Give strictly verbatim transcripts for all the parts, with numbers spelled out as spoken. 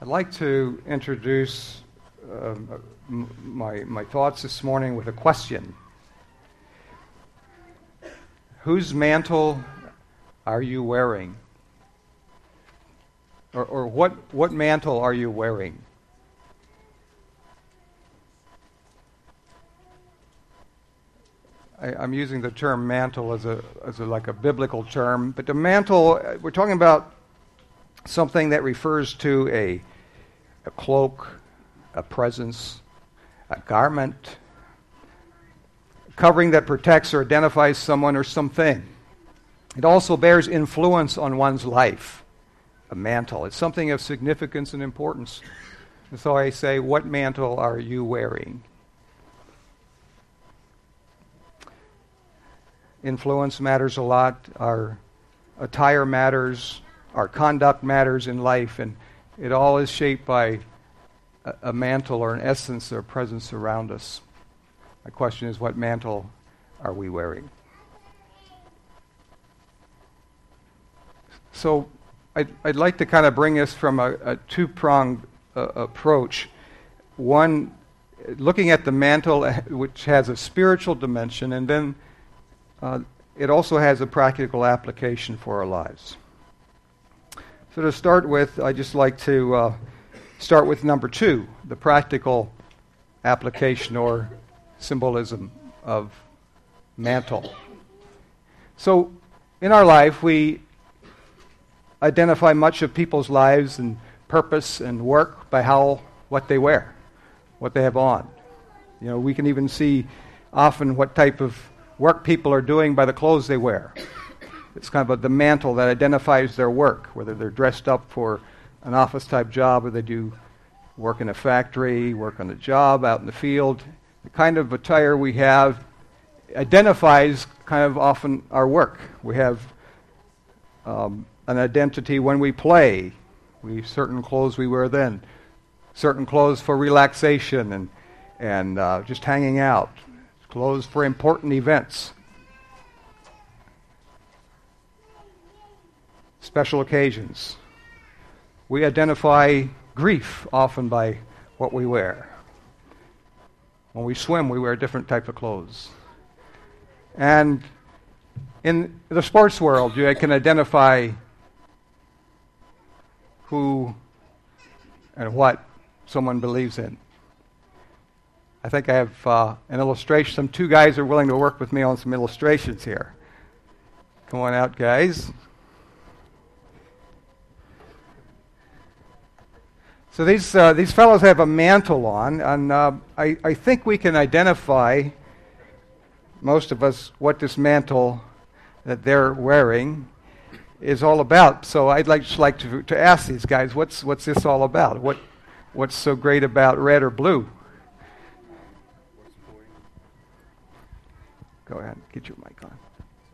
I'd like to introduce uh, m- my, my thoughts this morning with a question. Whose mantle are you wearing? Or, or what, what mantle are you wearing? I, I'm using the term mantle as a as a, like a biblical term, but the mantle, we're talking about something that refers to a a cloak, a presence, a garment, covering that protects or identifies someone or something. It also bears influence on one's life, a mantle. It's something of significance and importance. And so I say, what mantle are you wearing? Influence matters a lot. Our attire matters. Our conduct matters in life. And it all is shaped by a, a mantle or an essence or presence around us. My question is, what mantle are we wearing? So I'd, I'd like to kind of bring us from a, a two-pronged uh, approach. One, looking at the mantle, which has a spiritual dimension, and then uh, it also has a practical application for our lives. So to start with, I'd just like to uh, start with number two, the practical application or symbolism of mantle. So in our life, we identify much of people's lives and purpose and work by how, what they wear, what they have on. You know, we can even see often what type of work people are doing by the clothes they wear. It's kind of a, the mantle that identifies their work, whether they're dressed up for an office-type job or they do work in a factory, work on a job out in the field. The kind of attire we have identifies kind of often our work. We have um, an identity when we play. We have certain clothes we wear then. Certain clothes for relaxation and, and uh, just hanging out. Clothes for important events. Special occasions. We identify grief often by what we wear. When we swim, we wear a different type of clothes. And in the sports world, you can identify who and what someone believes in. I think I have uh, an illustration. Some two guys are willing to work with me on some illustrations here. Come on out, guys. So these uh, these fellows have a mantle on, and uh, I, I think we can identify, most of us, what this mantle that they're wearing is all about. So I'd like just like to to ask these guys, what's what's this all about? What what's so great about red or blue? Go ahead, get your mic on.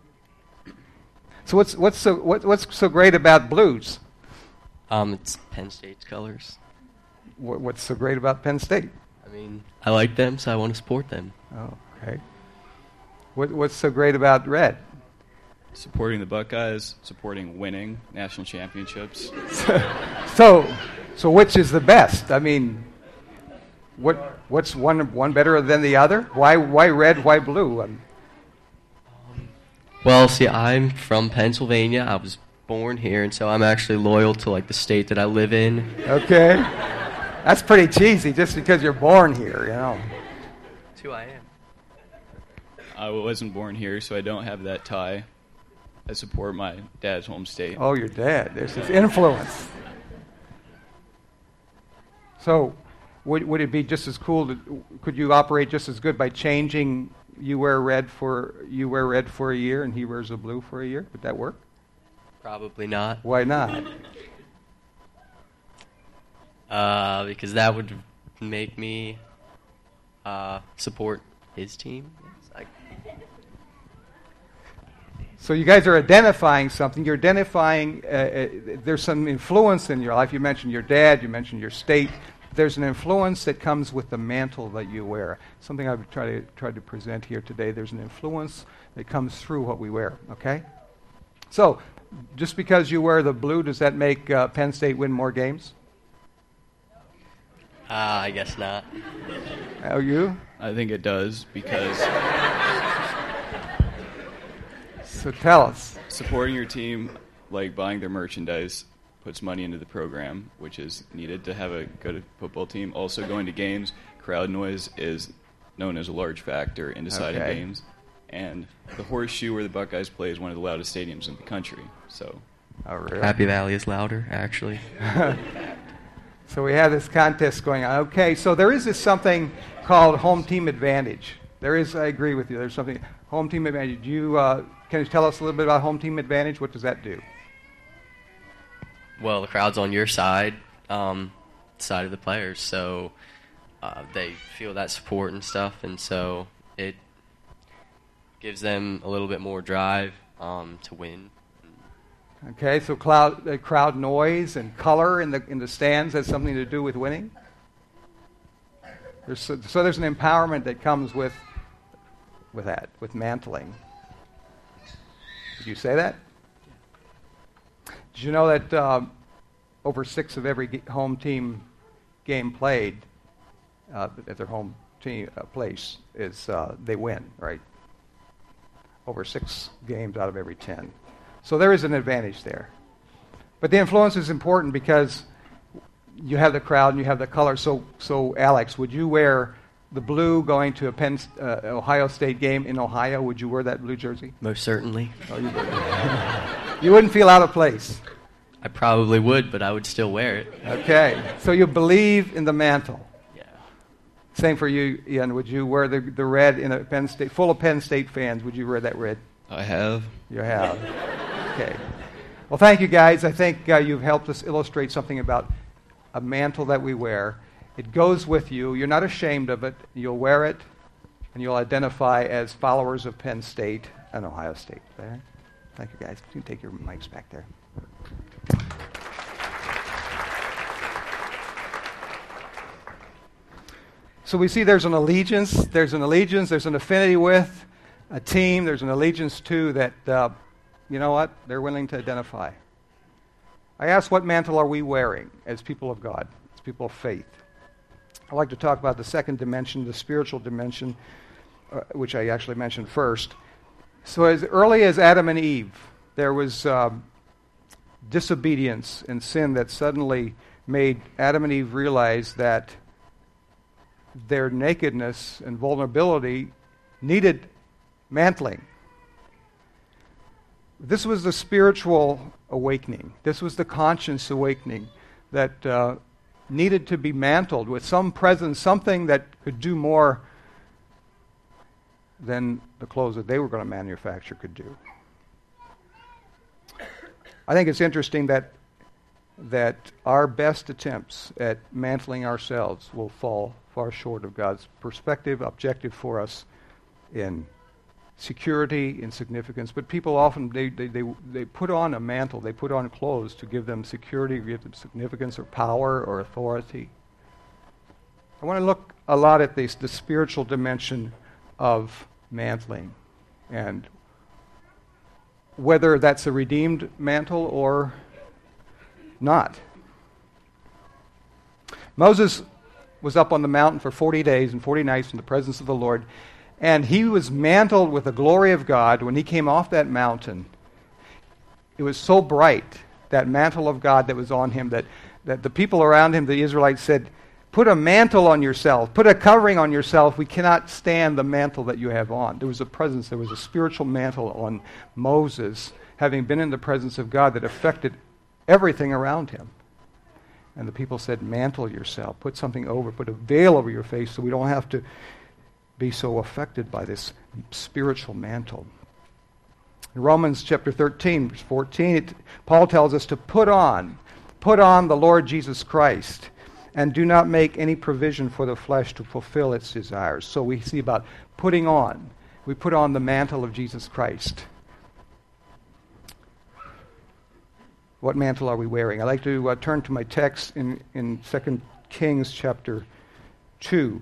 So what's what's so what, what's so great about blues? Um, it's Penn State's colors. What, what's so great about Penn State? I mean, I like them, so I want to support them. Oh, okay. What what's so great about red? Supporting the Buckeyes, supporting winning national championships. so, so which is the best? I mean, what what's one one better than the other? Why why red? Why blue? Um, Well, see, I'm from Pennsylvania. I was born here, and so I'm actually loyal to like the state that I live in. Okay, that's pretty cheesy. Just because you're born here, you know. That's who I am. I wasn't born here, so I don't have that tie. I support my dad's home state. Oh, your dad. There's his influence. So, would would it be just as cool to? Could you operate just as good by changing? You wear red for you wear red for a year, and he wears a blue for a year. Would that work? Probably not. Why not? Uh, because that would make me uh, support his team. Yes, I So you guys are identifying something. You're identifying. Uh, uh, there's some influence in your life. You mentioned your dad. You mentioned your state. There's an influence that comes with the mantle that you wear. Something I've tried to try to present here today. There's an influence that comes through what we wear. Okay. So, just because you wear the blue, does that make uh, Penn State win more games? Uh, I guess not. Oh, you? I think it does because So tell us. supporting your team, like buying their merchandise, puts money into the program, which is needed to have a good football team. Also, going to games, crowd noise is known as a large factor in deciding Okay. games. And the Horseshoe, where the Buckeyes play, is one of the loudest stadiums in the country. So, Oh, really? Happy Valley is louder, actually. So we have this contest going on. Okay, so there is this something called home team advantage. There is, I agree with you, there's something, home team advantage. You, uh, can you tell us a little bit about home team advantage? What does that do? Well, the crowd's on your side, um, side of the players, so uh, they feel that support and stuff, and so it gives them a little bit more drive um, to win. Okay, so cloud, uh, crowd noise and color in the in the stands has something to do with winning? There's, so, so there's an empowerment that comes with with that, with mantling. Did you say that? Did you know that um, over six of every g- home team game played uh, at their home team uh, place is uh, they win, right? Over six games out of every ten. So there is an advantage there. But the influence is important because you have the crowd and you have the color. So, so Alex, would you wear the blue going to a Penn, uh, Ohio State game in Ohio? Would you wear that blue jersey? Most certainly. Oh, you, would. You wouldn't feel out of place. I probably would, but I would still wear it. Okay. So you believe in the mantle. Yeah. Same for you, Ian. Would you wear the, the red in a Penn State, full of Penn State fans? Would you wear that red? I have. You have. Okay. Well, thank you, guys. I think uh, you've helped us illustrate something about a mantle that we wear. It goes with you. You're not ashamed of it. You'll wear it, and you'll identify as followers of Penn State and Ohio State. There. Thank you, guys. You can take your mics back there. So we see there's an allegiance. There's an allegiance. There's an affinity with a team. There's an allegiance to that, uh, you know what, they're willing to identify. I ask, what mantle are we wearing as people of God, as people of faith? I'd like to talk about the second dimension, the spiritual dimension, uh, which I actually mentioned first. So as early as Adam and Eve, there was um, disobedience and sin that suddenly made Adam and Eve realize that their nakedness and vulnerability needed mantling. This was the spiritual awakening. This was the conscience awakening that uh, needed to be mantled with some presence, something that could do more than the clothes that they were going to manufacture could do. I think it's interesting that that our best attempts at mantling ourselves will fall far short of God's perspective, objective for us in security, in significance. But people often, they, they, they, they put on a mantle, they put on clothes to give them security, give them significance or power or authority. I want to look a lot at this, the spiritual dimension of mantling and whether that's a redeemed mantle or not. Moses was up on the mountain for forty days and forty nights in the presence of the Lord, and he was mantled with the glory of God when he came off that mountain. It was so bright, that mantle of God that was on him, that, that the people around him, the Israelites, said, put a mantle on yourself, put a covering on yourself. We cannot stand the mantle that you have on. There was a presence, there was a spiritual mantle on Moses, having been in the presence of God, that affected everything around him. And the people said, mantle yourself, put something over, put a veil over your face so we don't have to be so affected by this spiritual mantle. In Romans chapter thirteen, verse fourteen, it, Paul tells us to put on, put on the Lord Jesus Christ, and do not make any provision for the flesh to fulfill its desires. So we see about putting on. We put on the mantle of Jesus Christ. What mantle are we wearing? I'd like to uh, turn to my text in, in Second Kings chapter two.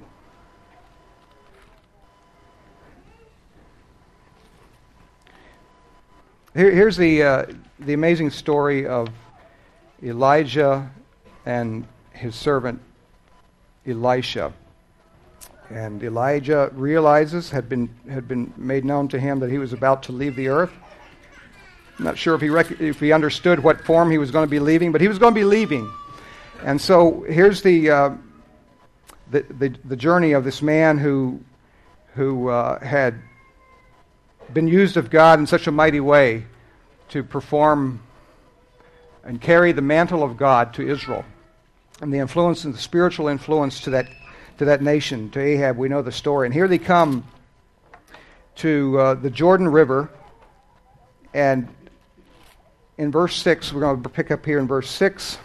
Here, here's the, uh, the amazing story of Elijah and his servant Elisha. And Elijah realizes, had been had been made known to him that he was about to leave the earth. I'm not sure if he rec- if he understood what form he was going to be leaving, but he was going to be leaving. And so here's the uh, the, the the journey of this man who who uh, had been used of God in such a mighty way to perform and carry the mantle of God to Israel, and the influence and the spiritual influence to that to that nation, to Ahab. We know the story. And here they come to uh, the Jordan River, and in verse six, we're going to pick up here in verse six.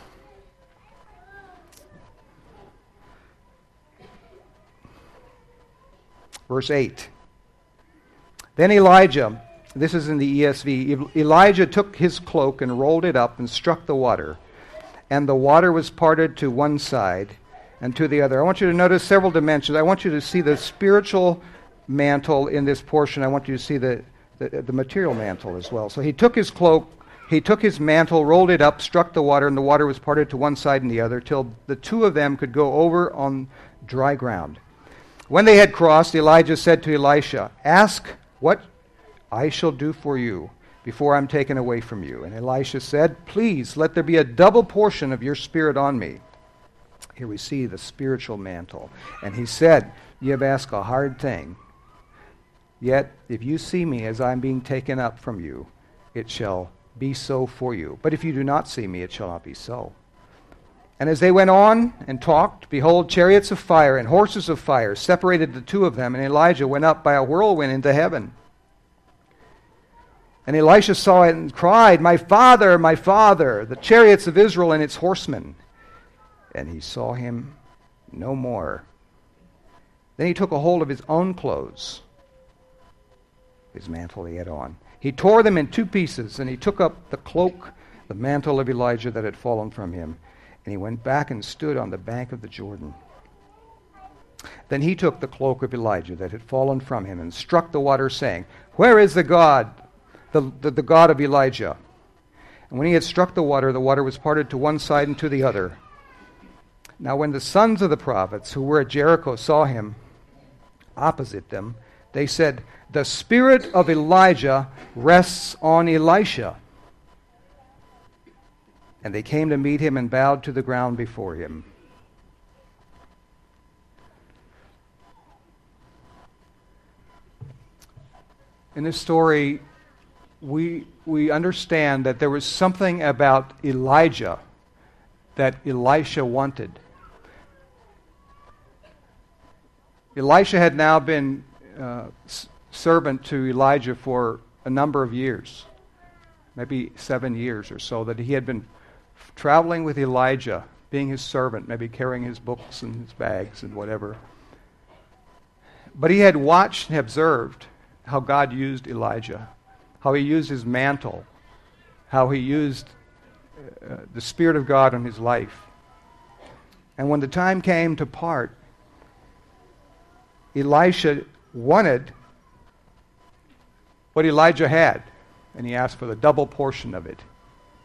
Verse eight. Then Elijah, this is in the E S V, Elijah took his cloak and rolled it up and struck the water, and the water was parted to one side and to the other. I want you to notice several dimensions. I want you to see the spiritual mantle in this portion. I want you to see the, the, the material mantle as well. So he took his cloak, he took his mantle, rolled it up, struck the water, and the water was parted to one side and the other, till the two of them could go over on dry ground. When they had crossed, Elijah said to Elisha, "Ask what I shall do for you before I'm taken away from you." And Elisha said, "Please, let there be a double portion of your spirit on me." Here we see the spiritual mantle. And he said, "You have asked a hard thing. Yet, if you see me as I'm being taken up from you, it shall be so for you. But if you do not see me, it shall not be so." And as they went on and talked, behold, chariots of fire and horses of fire separated the two of them, and Elijah went up by a whirlwind into heaven. And Elisha saw it and cried, "My father, my father, the chariots of Israel and its horsemen." And he saw him no more. Then he took a hold of his own clothes, his mantle he had on. He tore them in two pieces, and he took up the cloak, the mantle of Elijah that had fallen from him, and he went back and stood on the bank of the Jordan. Then he took the cloak of Elijah that had fallen from him and struck the water, saying, "Where is the God, the, the, the God of Elijah?" And when he had struck the water, the water was parted to one side and to the other. Now when the sons of the prophets who were at Jericho saw him opposite them, they said, "The spirit of Elijah rests on Elisha." And they came to meet him and bowed to the ground before him. In this story, we we understand that there was something about Elijah that Elisha wanted. Elisha had now been uh, s- servant to Elijah for a number of years, maybe seven years or so, that he had been f- traveling with Elijah, being his servant, maybe carrying his books and his bags and whatever. But he had watched and observed how God used Elijah, how he used his mantle, how he used uh, the Spirit of God in his life. And when the time came to part, Elisha wanted what Elijah had, and he asked for the double portion of it.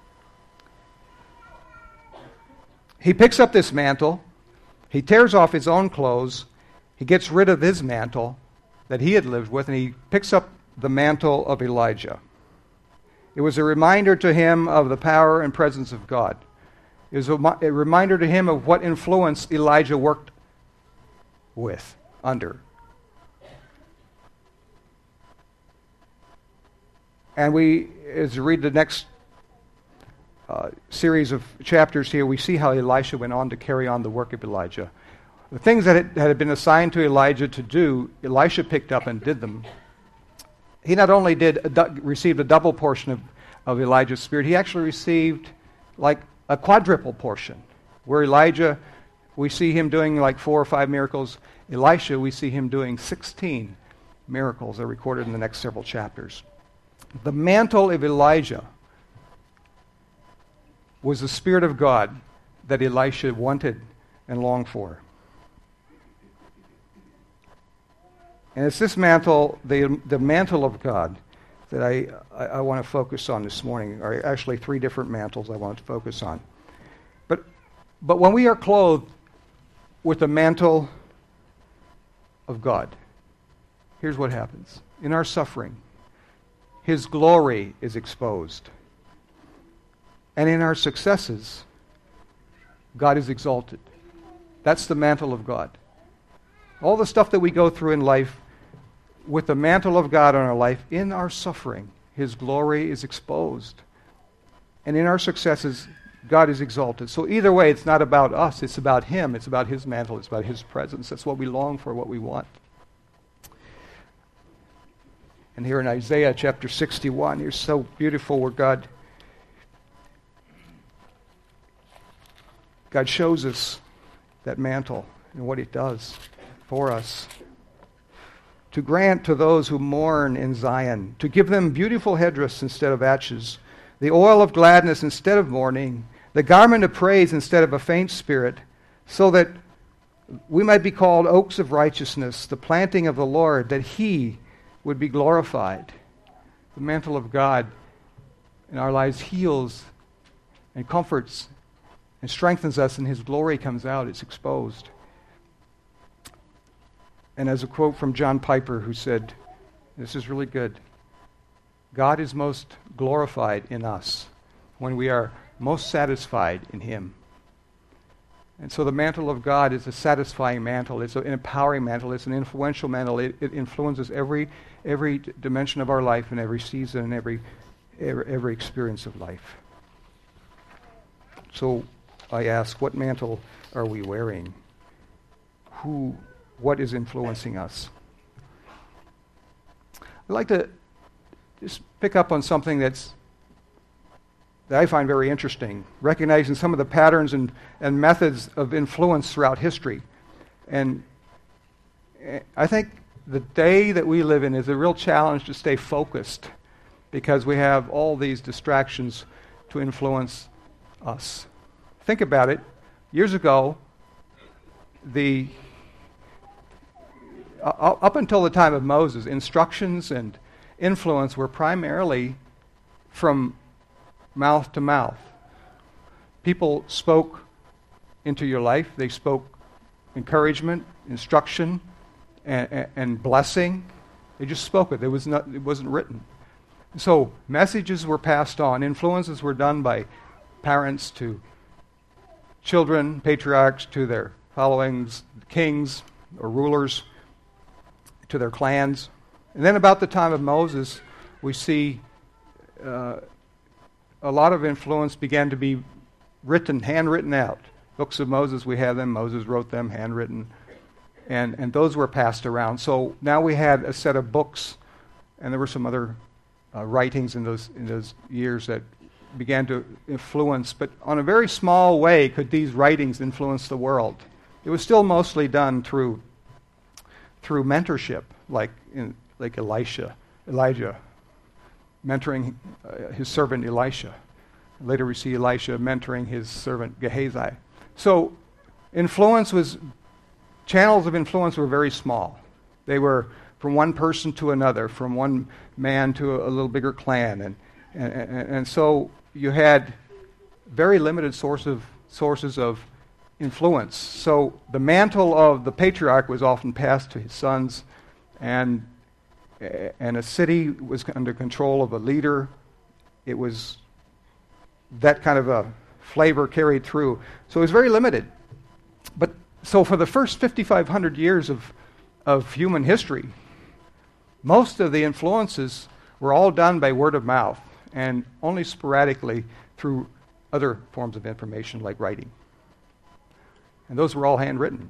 He picks up this mantle, he tears off his own clothes, he gets rid of his mantle that he had lived with, and he picks up the mantle of Elijah. It was a reminder to him of the power and presence of God. It was a, a reminder to him of what influence Elijah worked with, under. And we, as we read the next uh, series of chapters here, we see how Elisha went on to carry on the work of Elijah. The things that had, that had been assigned to Elijah to do, Elisha picked up and did them. He not only did a du- received a double portion of, of Elijah's spirit, he actually received like a quadruple portion. Where Elijah, we see him doing like four or five miracles. Elisha, we see him doing sixteen miracles that are recorded in the next several chapters. The mantle of Elijah was the Spirit of God that Elisha wanted and longed for. And it's this mantle, the, the mantle of God, that I, I, I want to focus on this morning, or actually three different mantles I want to focus on. But, but when we are clothed with the mantle of God. Here's what happens. In our suffering, His glory is exposed. And in our successes, God is exalted. That's the mantle of God. All the stuff that we go through in life, with the mantle of God on our life, in our suffering, His glory is exposed. And in our successes, God is exalted. So either way, it's not about us. It's about Him. It's about His mantle. It's about His presence. That's what we long for, what we want. And here in Isaiah chapter sixty-one, here's so beautiful where God, God shows us that mantle and what it does for us. To grant to those who mourn in Zion, to give them beautiful headdress instead of ashes, the oil of gladness instead of mourning, the garment of praise instead of a faint spirit, so that we might be called oaks of righteousness, the planting of the Lord, that He would be glorified. The mantle of God in our lives heals and comforts and strengthens us, and His glory comes out. It's exposed. And as a quote from John Piper, who said, this is really good, God is most glorified in us when we are most satisfied in Him. And so the mantle of God is a satisfying mantle. It's an empowering mantle. It's an influential mantle. It, it influences every every d- dimension of our life and every season and every, every every experience of life. So I ask, what mantle are we wearing? Who, what is influencing us? I'd like to just pick up on something that's that I find very interesting, recognizing some of the patterns and, and methods of influence throughout history. And I think the day that we live in is a real challenge to stay focused, because we have all these distractions to influence us. Think about it. Years ago, the uh, up until the time of Moses, instructions and influence were primarily from mouth to mouth. People spoke into your life. They spoke encouragement, instruction, and, and, and blessing. They just spoke it. There was not, it wasn't written. So messages were passed on. Influences were done by parents to children, patriarchs to their followings, kings or rulers to their clans. And then about the time of Moses, we see uh, a lot of influence began to be written, handwritten out. Books of Moses, we have them. Moses wrote them, handwritten. And, and those were passed around. So now we had a set of books, and there were some other uh, writings in those in those years that began to influence. But on a very small way could these writings influence the world. It was still mostly done through through mentorship, like in, like Elisha, Elijah, mentoring uh, his servant Elisha. Later we see Elisha mentoring his servant Gehazi. So influence was, channels of influence were very small. They were from one person to another, from one man to a, a little bigger clan. And, and, and, and so you had very limited source of, sources of influence. So the mantle of the patriarch was often passed to his sons, and and a city was under control of a leader. It was that kind of a flavor carried through. So it was very limited. But so for the first fifty-five hundred years of, of human history, most of the influences were all done by word of mouth and only sporadically through other forms of information like writing. And those were all handwritten.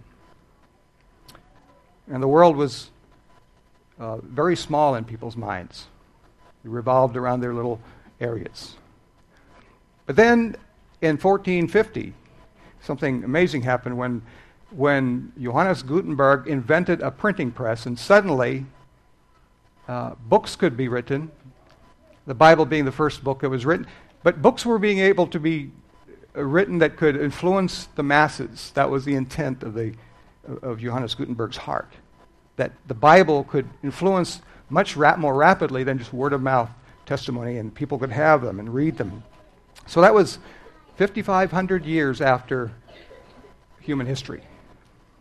And the world was Uh, very small in people's minds. It revolved around their little areas. But then in fourteen fifty, something amazing happened when, when Johannes Gutenberg invented a printing press, and suddenly uh, books could be written, the Bible being the first book that was written. But books were being able to be uh, written that could influence the masses. That was the intent of, the, of Johannes Gutenberg's heart. That the Bible could influence much rap- more rapidly than just word-of-mouth testimony, and people could have them and read them. So that was fifty-five hundred years after human history.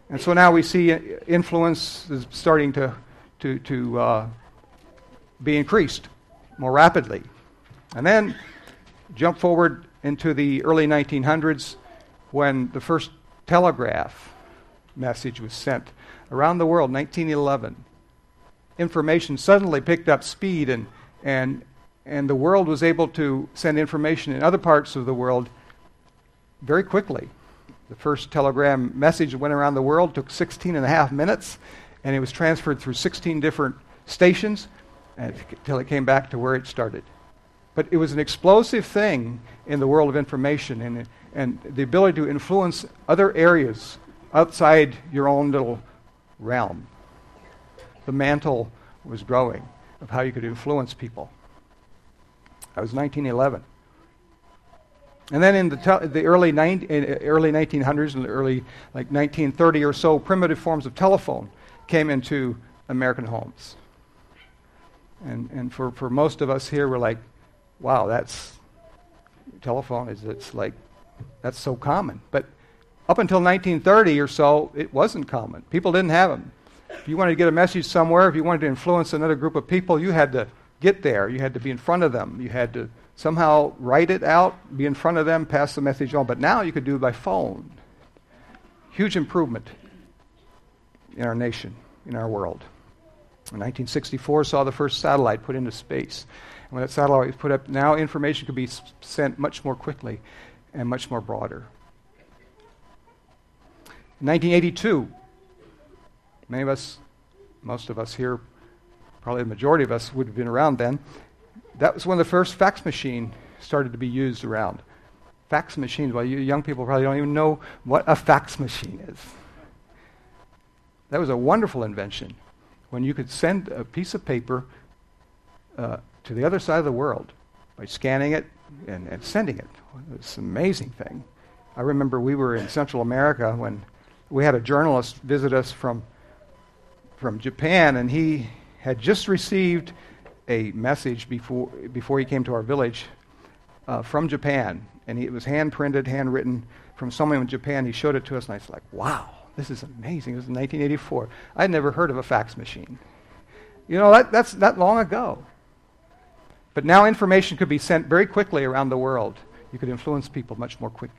And so now we see influence is starting to, to, to uh, be increased more rapidly. And then jump forward into the early nineteen hundreds when the first telegraph message was sent around the world, nineteen eleven. Information suddenly picked up speed, and, and, and the world was able to send information in other parts of the world very quickly. The first telegram message that went around the world took sixteen and a half minutes, and it was transferred through sixteen different stations until it came back to where it started. But it was an explosive thing in the world of information, and, and the ability to influence other areas outside your own little realm. The mantle was growing of how you could influence people. That was nineteen eleven. And then in the, te- the early, ni- early nineteen hundreds and the early like nineteen thirty or so, primitive forms of telephone came into American homes. And and for, for most of us here, we're like, wow, that's, telephone is, it's like, that's so common. But up until nineteen thirty or so, it wasn't common. People didn't have them. If you wanted to get a message somewhere, if you wanted to influence another group of people, you had to get there. You had to be in front of them. You had to somehow write it out, be in front of them, pass the message on. But now you could do it by phone. Huge improvement in our nation, in our world. In nineteen sixty-four, saw the first satellite put into space. And when that satellite was put up, now information could be s- sent much more quickly and much more broader. In nineteen eighty-two, many of us, most of us here, probably the majority of us would have been around then. That was when the first fax machine started to be used around. Fax machines, well, you young people probably don't even know what a fax machine is. That was a wonderful invention, when you could send a piece of paper uh, to the other side of the world by scanning it and, and sending it. It's an amazing thing. I remember we were in Central America when we had a journalist visit us from from Japan, and he had just received a message before before he came to our village uh, from Japan, and he, it was hand-printed, handwritten from someone in Japan. He showed it to us, and I was like, wow, this is amazing. It was in nineteen eighty-four. I'd never heard of a fax machine. You know, that, that's that long ago. But now information could be sent very quickly around the world. You could influence people much more quickly.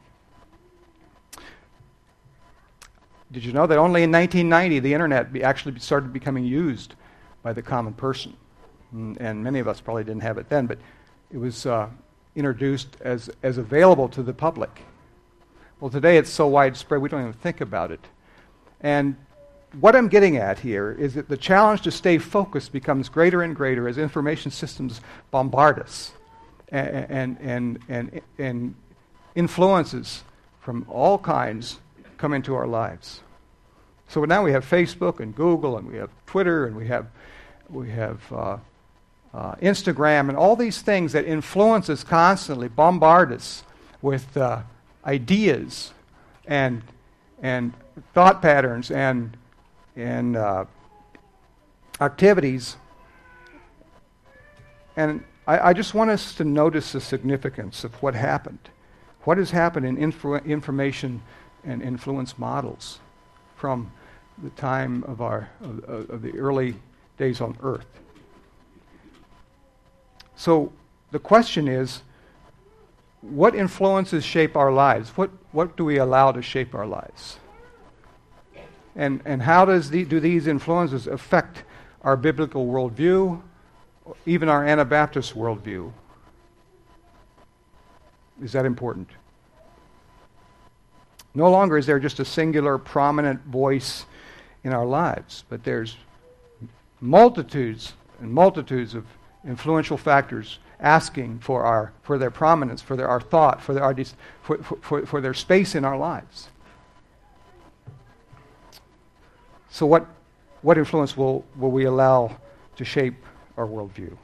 Did you know that only in nineteen ninety the internet be actually started becoming used by the common person? And, and many of us probably didn't have it then, but it was uh, introduced as, as available to the public. Well, today it's so widespread we don't even think about it. And what I'm getting at here is that the challenge to stay focused becomes greater and greater as information systems bombard us, and, and, and, and, and influences from all kinds come into our lives. So now we have Facebook and Google, and we have Twitter, and we have we have uh, uh, Instagram, and all these things that influence us constantly, bombard us with uh, ideas and and thought patterns and and uh, activities. And I, I just want us to notice the significance of what happened. What has happened in influ- information and influence models from the time of our of, of the early days on Earth. So the question is, what influences shape our lives? What what do we allow to shape our lives? And and how does the, do these influences affect our biblical worldview, even our Anabaptist worldview? Is that important? No longer is there just a singular, prominent voice in our lives, but there's multitudes and multitudes of influential factors asking for our for their prominence, for their our thought, for their our de- for, for for their space in our lives. So what what influence will will we allow to shape our worldview?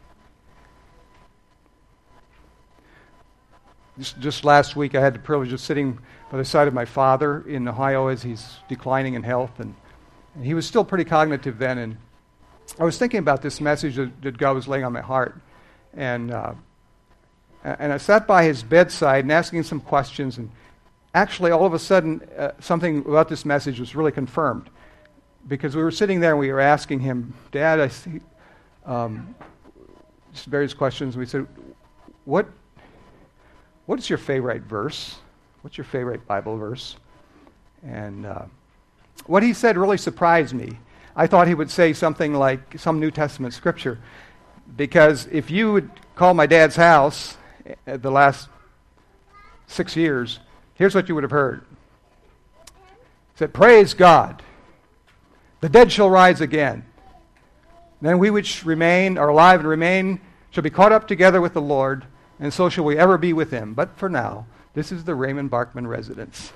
Just, just last week, I had the privilege of sitting by the side of my father in Ohio as he's declining in health, and, and he was still pretty cognitive then. And I was thinking about this message that, that God was laying on my heart, and uh, and I sat by his bedside and asking him some questions and actually, all of a sudden, uh, something about this message was really confirmed. Because we were sitting there and we were asking him, Dad, I see, um, just various questions. And we said, what, what is your favorite verse? What's your favorite Bible verse? And uh, what he said really surprised me. I thought he would say something like some New Testament scripture. Because if you would call my dad's house uh, the last six years, here's what you would have heard. He said, praise God. The dead shall rise again. Then we which remain, are alive and remain, shall be caught up together with the Lord, and so shall we ever be with him. But for now, this is the Raymond Barkman residence.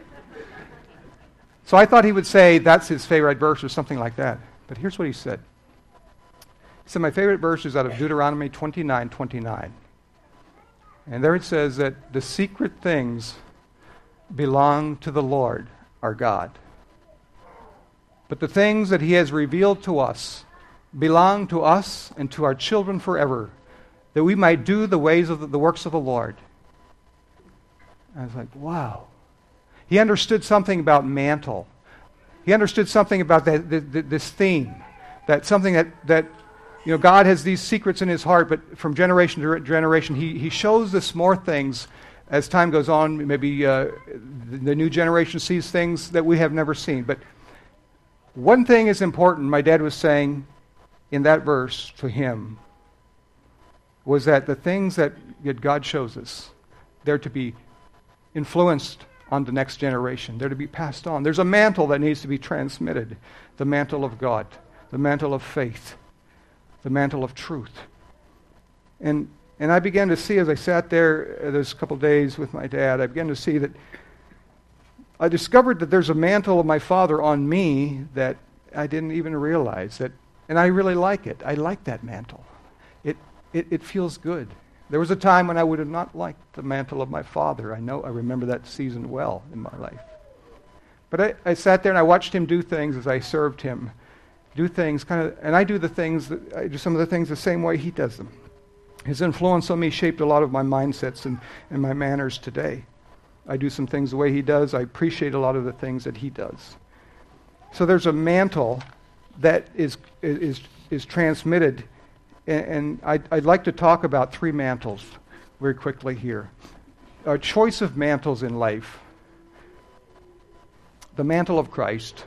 So I thought he would say that's his favorite verse or something like that. But here's what he said. He said, my favorite verse is out of Deuteronomy twenty-nine twenty-nine. And there it says that the secret things belong to the Lord our God. But the things that he has revealed to us belong to us and to our children forever, that we might do the ways of the, the works of the Lord. I was like, wow. He understood something about mantle. He understood something about that, th- th- this theme, that something that, that you know, God has these secrets in his heart, but from generation to generation, he, he shows us more things as time goes on. Maybe uh, the, the new generation sees things that we have never seen. But one thing is important, my dad was saying in that verse to him, was that the things that God shows us, they're to be influenced on the next generation. They're to be passed on. There's a mantle that needs to be transmitted. The mantle of God, the mantle of faith, the mantle of truth. And and I began to see, as I sat there uh, those couple days with my dad, I began to see that I discovered that there's a mantle of my father on me that I didn't even realize. That, and I really like it. I like that mantle. It, it it feels good. There was a time when I would have not liked the mantle of my father. I know, I remember that season well in my life. But I, I sat there and I watched him do things as I served him. Do things kind of, and I do the things, that, I do some of the things the same way he does them. His influence on me shaped a lot of my mindsets and, and my manners today. I do some things the way he does. I appreciate a lot of the things that he does. So there's a mantle that is is is transmitted, and, and I'd, I'd like to talk about three mantles very quickly here. Our choice of mantles in life: the mantle of Christ,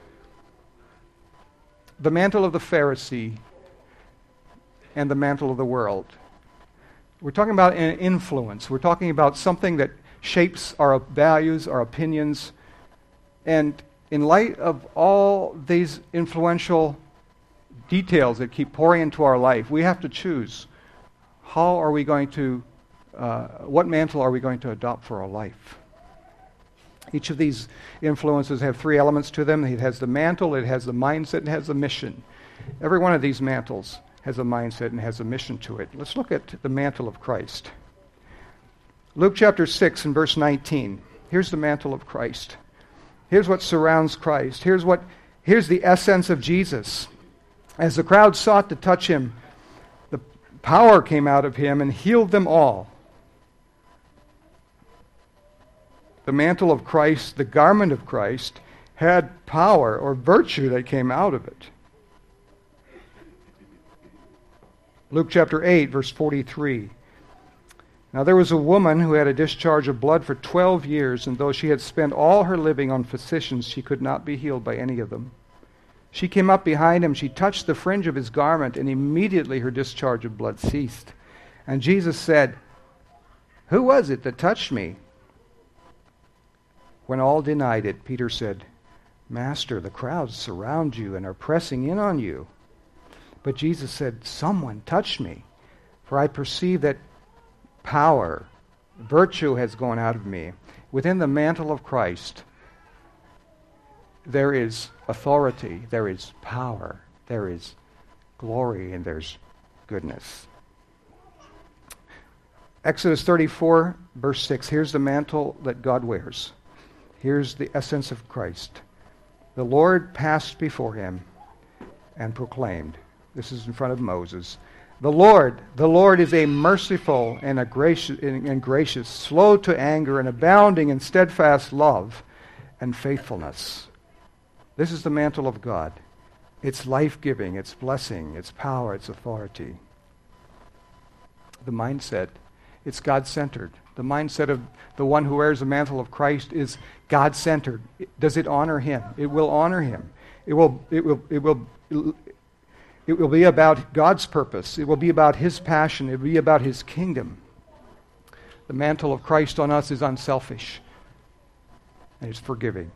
the mantle of the Pharisee, and the mantle of the world. We're talking about an influence. We're talking about something that shapes our values, our opinions. And in light of all these influential details that keep pouring into our life, we have to choose how are we going to, uh, what mantle are we going to adopt for our life? Each of these influences have three elements to them. It has the mantle, it has the mindset, and it has the mission. Every one of these mantles has a mindset and has a mission to it. Let's look at the mantle of Christ. Luke chapter six and verse nineteen. Here's the mantle of Christ. Here's what surrounds Christ. Here's what here's the essence of Jesus. As the crowd sought to touch him, the power came out of him and healed them all. The mantle of Christ, the garment of Christ, had power or virtue that came out of it. Luke chapter eight, verse forty-three. Now there was a woman who had a discharge of blood for twelve years, and though she had spent all her living on physicians, she could not be healed by any of them. She came up behind him, she touched the fringe of his garment, and immediately her discharge of blood ceased. And Jesus said, "Who was it that touched me?" When all denied it, Peter said, "Master, the crowds surround you and are pressing in on you." But Jesus said, "Someone touched me, for I perceive that power, virtue has gone out of me." Within the mantle of Christ, there is authority, there is power, there is glory, and there's goodness. Exodus thirty-four, verse six. Here's the mantle that God wears. Here's the essence of Christ. The Lord passed before him and proclaimed, this is in front of Moses, The Lord, the Lord is a merciful and a gracious and, and gracious, slow to anger and abounding in steadfast love and faithfulness. This is the mantle of God. It's life-giving, it's blessing, it's power, it's authority. The mindset, it's God-centered. The mindset of the one who wears the mantle of Christ is God-centered. Does it honor him? It will honor him. It will, it will, it will, it will be about God's purpose. It will be about his passion. It will be about his kingdom. The mantle of Christ on us is unselfish. And it's forgiving.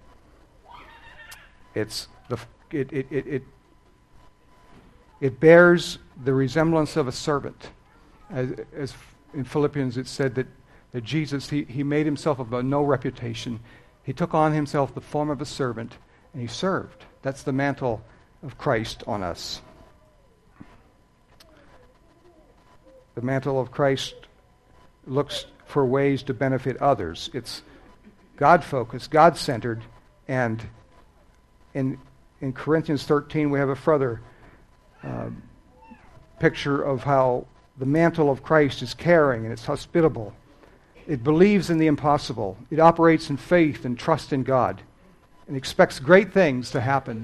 It's the it it it it, it bears the resemblance of a servant. As, as in Philippians it said that, that Jesus, he, he made himself of no reputation. He took on himself the form of a servant, and he served. That's the mantle of Christ on us. The mantle of Christ looks for ways to benefit others. It's God-focused, God-centered, and in in Corinthians thirteen we have a further uh, picture of how the mantle of Christ is caring and it's hospitable. It believes in the impossible. It operates in faith and trust in God and expects great things to happen.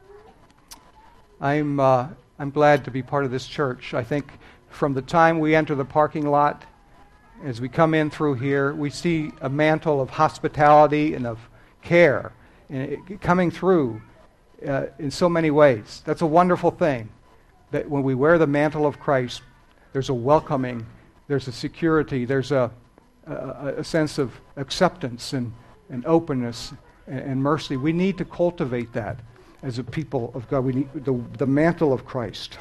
I'm uh, I'm glad to be part of this church. I think from the time we enter the parking lot, as we come in through here, we see a mantle of hospitality and of care and it, coming through uh, in so many ways. That's a wonderful thing, that when we wear the mantle of Christ, there's a welcoming, there's a security, there's a, a, a sense of acceptance and, and openness and, and mercy. We need to cultivate that as a people of God. We need the, the mantle of Christ.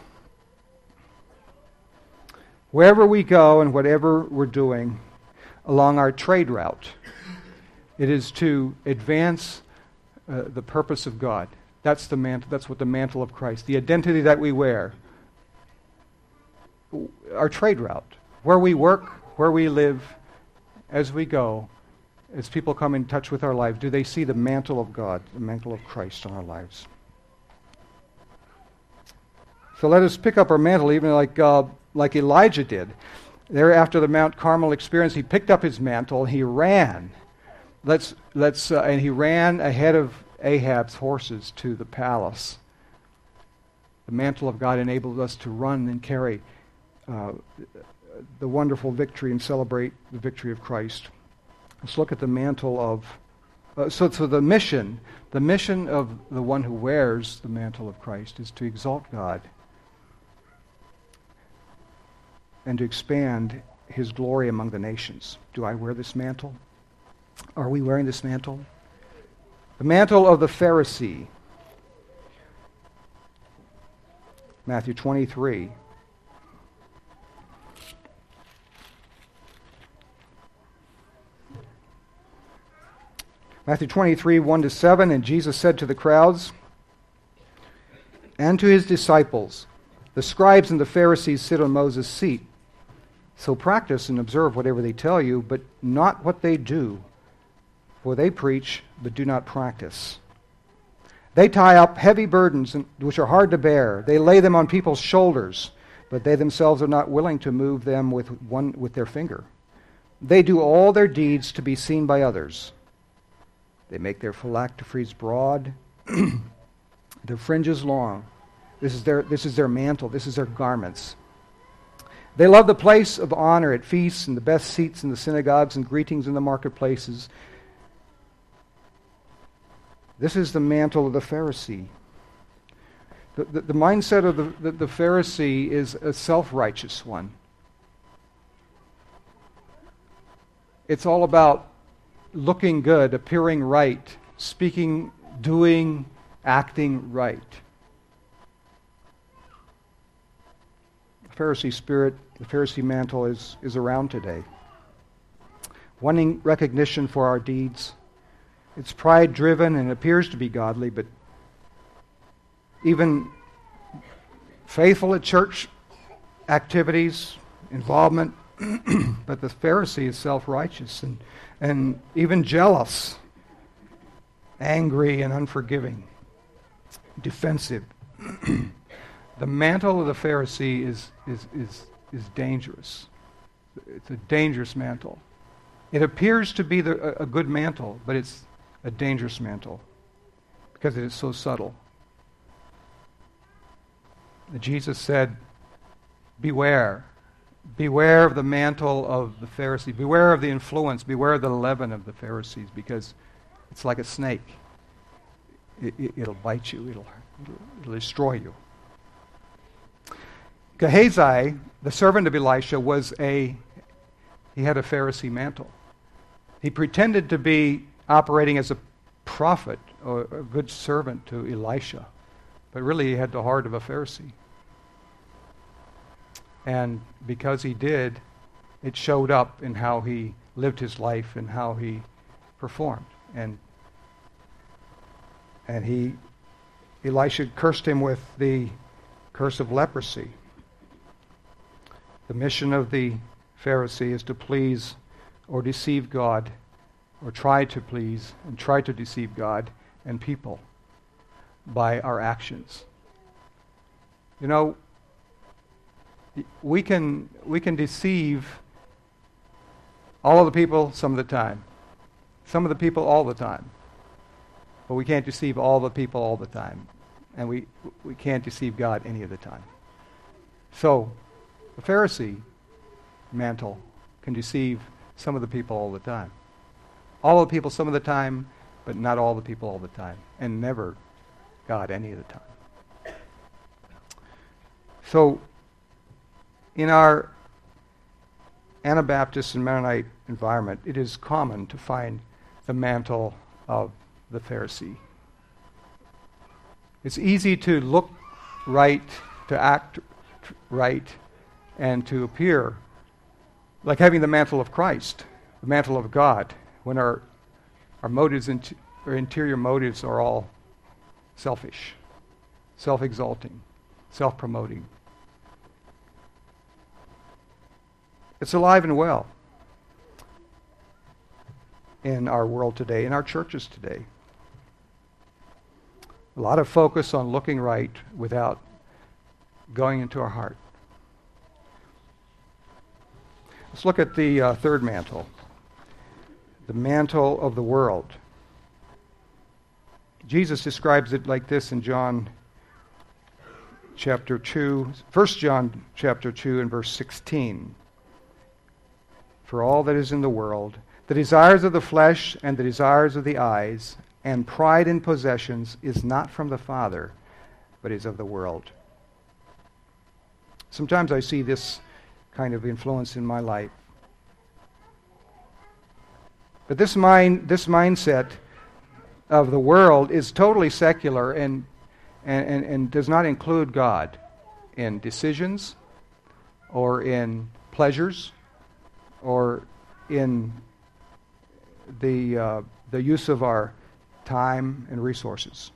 Wherever we go and whatever we're doing along our trade route, it is to advance uh, the purpose of God. That's the mantle. That's what the mantle of Christ, the identity that we wear. Our trade route, where we work, where we live, as we go, as people come in touch with our lives, do they see the mantle of God, the mantle of Christ on our lives? So let us pick up our mantle, even like uh, like Elijah did. There, after the Mount Carmel experience, he picked up his mantle, he ran. Let's let's uh, and he ran ahead of Ahab's horses to the palace. The mantle of God enabled us to run and carry uh, the wonderful victory and celebrate the victory of Christ. Let's look at the mantle of. Uh, so, so the mission, the mission of the one who wears the mantle of Christ is to exalt God and to expand his glory among the nations. Do I wear this mantle? Are we wearing this mantle? The mantle of the Pharisee. Matthew twenty-three. Matthew twenty-three, one to seven, and Jesus said to the crowds and to his disciples, the scribes and the Pharisees sit on Moses' seat. So practice and observe whatever they tell you, but not what they do. For they preach, but do not practice. They tie up heavy burdens which are hard to bear. They lay them on people's shoulders, but they themselves are not willing to move them with one with their finger. They do all their deeds to be seen by others. They make their phylacteries broad, their fringes long. This is their this is their mantle. This is their garments. They love the place of honor at feasts and the best seats in the synagogues and greetings in the marketplaces. This is the mantle of the Pharisee. The, the, the mindset of the, the, the Pharisee is a self-righteous one. It's all about looking good, appearing right, speaking, doing, acting right. The Pharisee spirit, the Pharisee mantle is, is around today. Wanting recognition for our deeds. It's pride-driven and appears to be godly, but even faithful at church activities, involvement, but the Pharisee is self-righteous and, and even jealous, angry and unforgiving, defensive. The mantle of the Pharisee is, is, is, is dangerous. It's a dangerous mantle. It appears to be the, a, a good mantle, but it's a dangerous mantle because it is so subtle. Jesus said, beware. Beware of the mantle of the Pharisee. Beware of the influence. Beware of the leaven of the Pharisees, because it's like a snake. It, it, it'll bite you. It'll, it'll, it'll destroy you. Gehazi, the servant of Elisha, was a, he had a Pharisee mantle. He pretended to be operating as a prophet or a good servant to Elisha, but really he had the heart of a Pharisee. And because he did, it showed up in how he lived his life and how he performed. And and he, Elisha cursed him with the curse of leprosy. The mission of the Pharisee is to please or deceive God, or try to please and try to deceive God and people by our actions. You know, we can we can deceive all of the people some of the time, some of the people all the time, but we can't deceive all the people all the time, and we we can't deceive God any of the time. So the Pharisee mantle can deceive some of the people all the time. All of the people some of the time, but not all the people all the time, and never God any of the time. So in our Anabaptist and Mennonite environment, it is common to find the mantle of the Pharisee. It's easy to look right, to act right, and to appear like having the mantle of Christ, the mantle of God, when our our motives, our interior motives are all selfish, self-exalting, self-promoting. It's alive and well in our world today, in our churches today. A lot of focus on looking right without going into our heart. Let's look at the uh, third mantle, the mantle of the world. Jesus describes it like this in John chapter two, First John chapter two and verse sixteen. For all that is in the world, the desires of the flesh and the desires of the eyes and pride in possessions is not from the Father, but is of the world. Sometimes I see this kind of influence in my life. But this mind, this mindset of the world is totally secular and, and, and, and does not include God in decisions or in pleasures or in the uh, the use of our time and resources.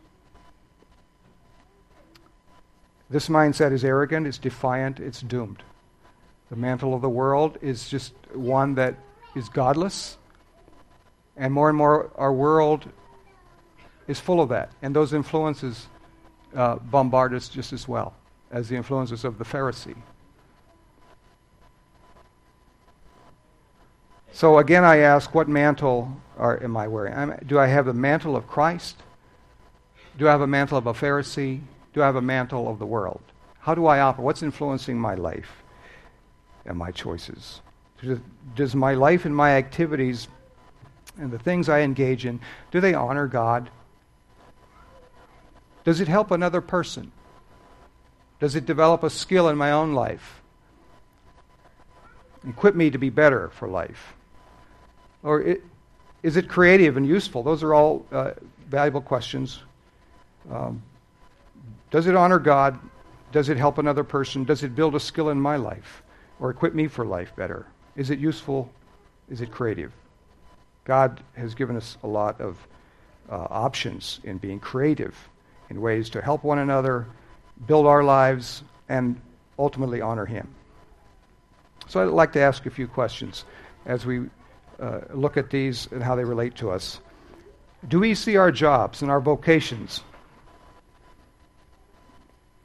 This mindset is arrogant, it's defiant, it's doomed. The mantle of the world is just one that is godless, and more and more our world is full of that, and those influences uh, bombard us just as well as the influences of the Pharisee. So again, I ask, what mantle are, am I wearing? I'm, do I have the mantle of Christ? Do I have a mantle of a Pharisee? Do I have a mantle of the world? How do I operate? What's influencing my life and my choices? Does, does my life and my activities and the things I engage in, do they honor God? Does it help another person? Does it develop a skill in my own life? Equip me to be better for life? Or it, is it creative and useful? Those are all uh, valuable questions. Um, does it honor God? Does it help another person? Does it build a skill in my life or equip me for life better? Is it useful? Is it creative? God has given us a lot of uh, options in being creative in ways to help one another, build our lives, and ultimately honor Him. So I'd like to ask a few questions as we uh, look at these and how they relate to us. Do we see our jobs and our vocations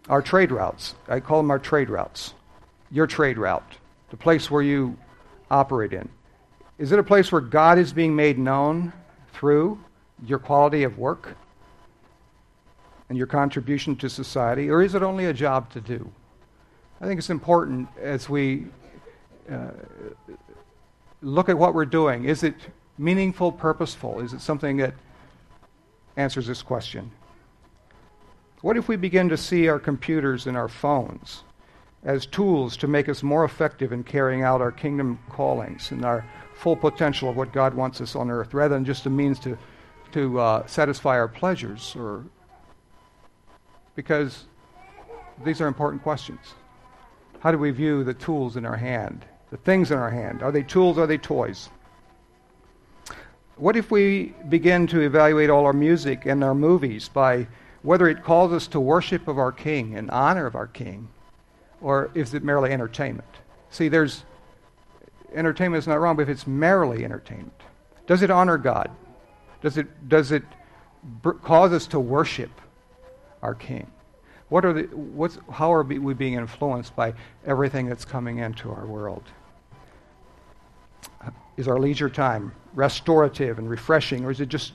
Our trade routes. I call them our trade routes. Your trade route, the place where you operate in. Is it a place where God is being made known through your quality of work and your contribution to society, or is it only a job to do? I think it's important as we uh, look at what we're doing. Is it meaningful, purposeful? Is it something that answers this question? What if we begin to see our computers and our phones as tools to make us more effective in carrying out our kingdom callings and our full potential of what God wants us on earth, rather than just a means to, to uh, satisfy our pleasures? Or because these are important questions. How do we view the tools in our hand, the things in our hand? Are they tools, are they toys? What if we begin to evaluate all our music and our movies by whether it calls us to worship of our King and honor of our King, or is it merely entertainment? See, there's entertainment is not wrong, but if it's merely entertainment, does it honor God? Does it does it br- cause us to worship our King? What are the what's how are we being influenced by everything that's coming into our world? Is our leisure time restorative and refreshing, or is it just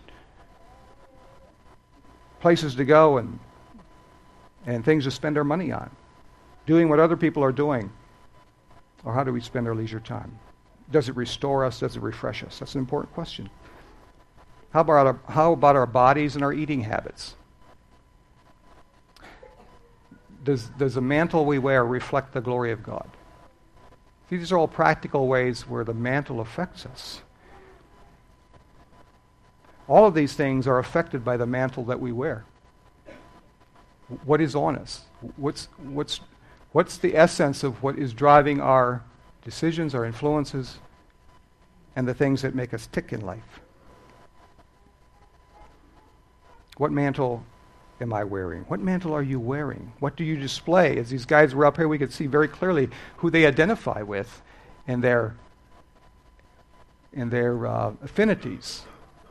places to go and and things to spend our money on, doing what other people are doing? Or how do we spend our leisure time? Does it restore us? Does it refresh us? That's an important question. How about our, how about our bodies and our eating habits? Does, does the mantle we wear reflect the glory of God? See, these are all practical ways where the mantle affects us. All of these things are affected by the mantle that we wear. What is on us? What's, what's, what's the essence of what is driving our decisions, our influences, and the things that make us tick in life? What mantle am I wearing? What mantle are you wearing? What do you display? As these guys were up here, we could see very clearly who they identify with and their, and their uh, affinities.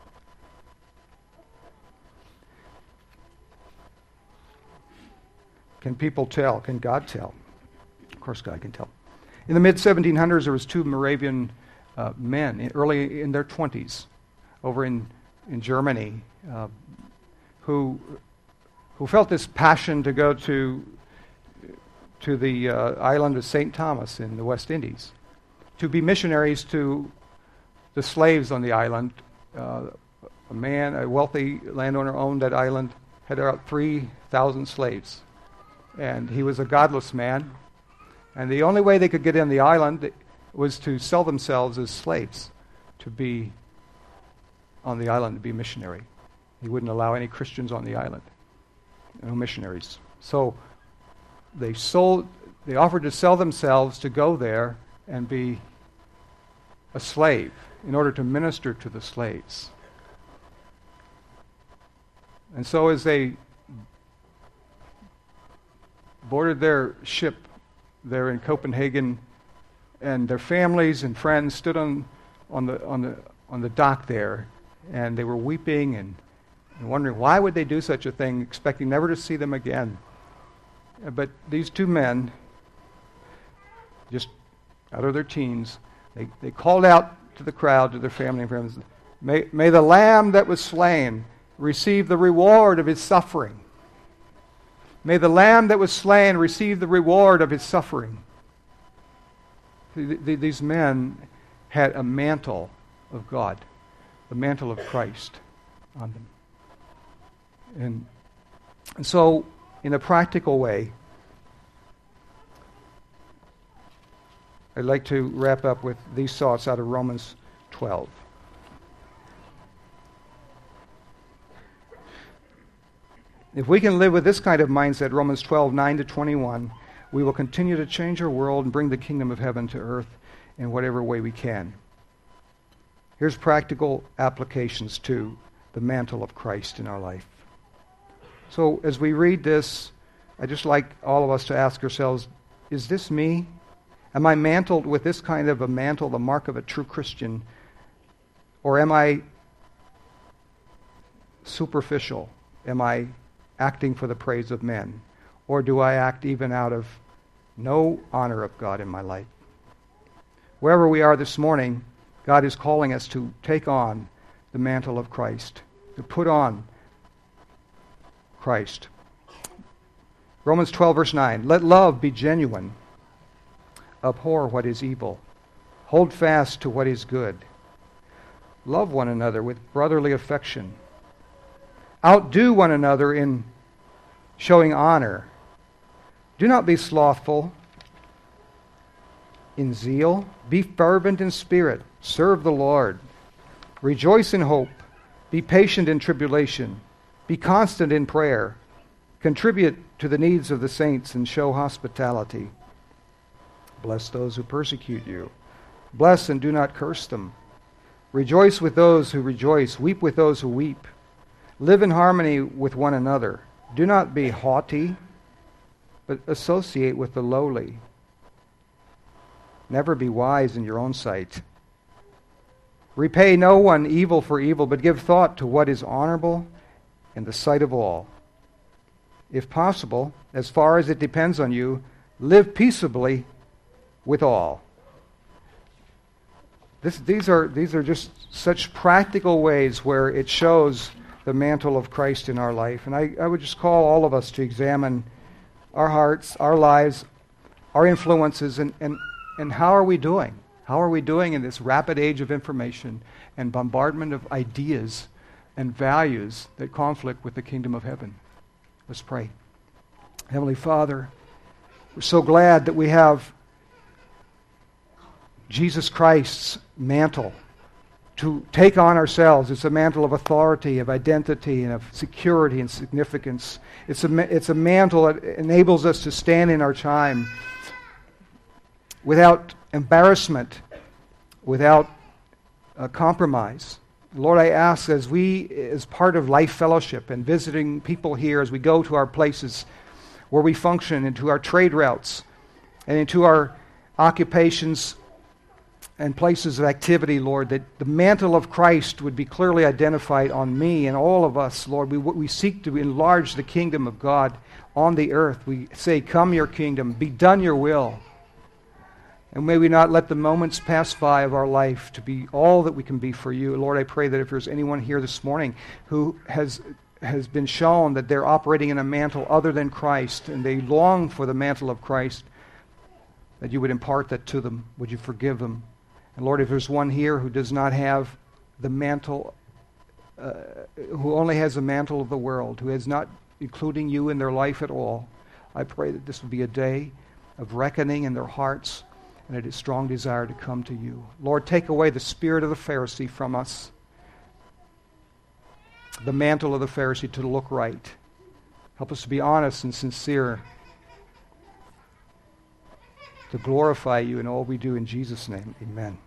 Can people tell? Can God tell? Of course God can tell. In the mid seventeen hundreds, there was two Moravian uh, men, in, early in their twenties, over in, in Germany, uh, who who felt this passion to go to to the uh, island of Saint Thomas in the West Indies, to be missionaries to the slaves on the island. Uh, a man, a wealthy landowner, owned that island, had about three thousand slaves. And he was a godless man. And the only way they could get in the island was to sell themselves as slaves to be on the island, to be missionary. He wouldn't allow any Christians on the island, no missionaries. So they sold, they offered to sell themselves to go there and be a slave in order to minister to the slaves. And so as they boarded their ship there in Copenhagen, and their families and friends stood on on the on the on the dock there, and they were weeping and, and wondering why would they do such a thing, expecting never to see them again. But these two men, just out of their teens, they, they called out to the crowd, to their family and friends, may, may the Lamb that was slain receive the reward of his suffering. May the Lamb that was slain receive the reward of his suffering. These men had a mantle of God, the mantle of Christ on them. And, and so, in a practical way, I'd like to wrap up with these thoughts out of Romans twelve. If we can live with this kind of mindset, Romans twelve, nine to twenty-one, we will continue to change our world and bring the kingdom of heaven to earth in whatever way we can. Here's practical applications to the mantle of Christ in our life. So as we read this, I'd just like all of us to ask ourselves, is this me? Am I mantled with this kind of a mantle, the mark of a true Christian? Or am I superficial? Am I acting for the praise of men? Or do I act even out of no honor of God in my life? Wherever we are this morning, God is calling us to take on the mantle of Christ, to put on Christ. Romans twelve, verse nine, let love be genuine. Abhor what is evil. Hold fast to what is good. Love one another with brotherly affection. Outdo one another in showing honor. Do not be slothful in zeal. Be fervent in spirit. Serve the Lord. Rejoice in hope. Be patient in tribulation. Be constant in prayer. Contribute to the needs of the saints and show hospitality. Bless those who persecute you. Bless and do not curse them. Rejoice with those who rejoice. Weep with those who weep. Live in harmony with one another. Do not be haughty, but associate with the lowly. Never be wise in your own sight. Repay no one evil for evil, but give thought to what is honorable in the sight of all. If possible, as far as it depends on you, live peaceably with all. This, these are these are just such practical ways where it shows the mantle of Christ in our life. And I, I would just call all of us to examine our hearts, our lives, our influences, and, and, and how are we doing? How are we doing in this rapid age of information and bombardment of ideas and values that conflict with the kingdom of heaven? Let's pray. Heavenly Father, we're so glad that we have Jesus Christ's mantle to take on ourselves. It's a mantle of authority, of identity, and of security and significance. It's a, it's a mantle that enables us to stand in our time without embarrassment, without uh, compromise. Lord, I ask as we, as part of Life Fellowship and visiting people here, as we go to our places where we function, into our trade routes, and into our occupations and places of activity, Lord, that the mantle of Christ would be clearly identified on me and all of us, Lord. We, we seek to enlarge the kingdom of God on the earth. We say, come your kingdom, be done your will. And may we not let the moments pass by of our life to be all that we can be for you. Lord, I pray that if there's anyone here this morning who has has been shown that they're operating in a mantle other than Christ, and they long for the mantle of Christ, that you would impart that to them. Would you forgive them? And Lord, if there's one here who does not have the mantle, uh, who only has the mantle of the world, who is not including you in their life at all, I pray that this will be a day of reckoning in their hearts and a strong desire to come to you. Lord, take away the spirit of the Pharisee from us, the mantle of the Pharisee to look right. Help us to be honest and sincere, to glorify you in all we do in Jesus' name. Amen.